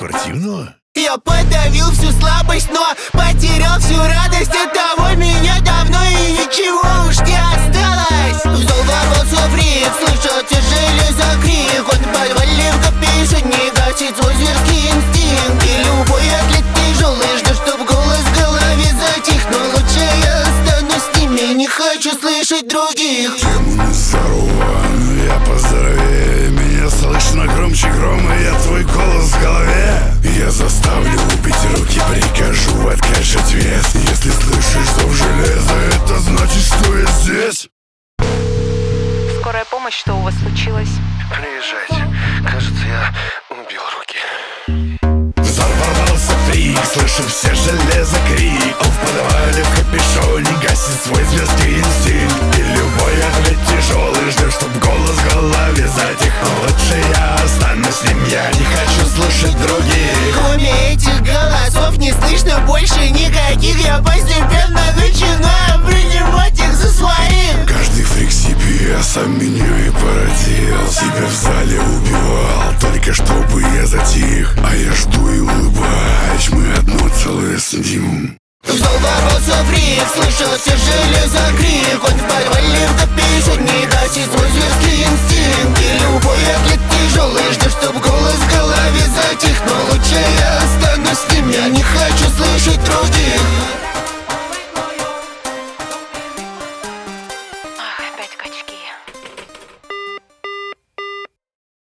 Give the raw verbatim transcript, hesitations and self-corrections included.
спортивного? Я подавил всю слабость, но потерял всю радость от того, меня давно и ничего уж не осталось. В зал ворвался фрик, слышал тяжелый закрик. Он в подвале в капюшоне гасит свой зверский инстинкт. И любой атлет тяжелый ждет, чтоб голос в голове затих. Но лучше я останусь с ними, не хочу слышать других. Тему не здорово, но я поздоровее. Меня слышно громче грома, я твой голос в голове. Я заставлю убить руки, прикажу откачать вес. Если слышишь зов железа, это значит, что я здесь. Скорая помощь, что у вас случилось? Приезжайте, кажется, я убил руки. Взорвался фрик, слышу все железо крик. Он в подвале в капюшоне гасит свой зверский инстинкт. И любой атлет тяжелый ждет, чтоб голос в голове затих. Но лучше я останусь с ним, я не хочу слушать других. Кроме этих голосов не слышно больше никаких. Я постепенно начинаю принимать их за своих. Каждый фрик себе, а сам меня и породил. Себя в зале убивал, только чтобы я затих. А я жду и улыбаюсь, мы одно целое с ним. В зал ворвался фрик, слышал все железо крик. Он в подвале в капюшоне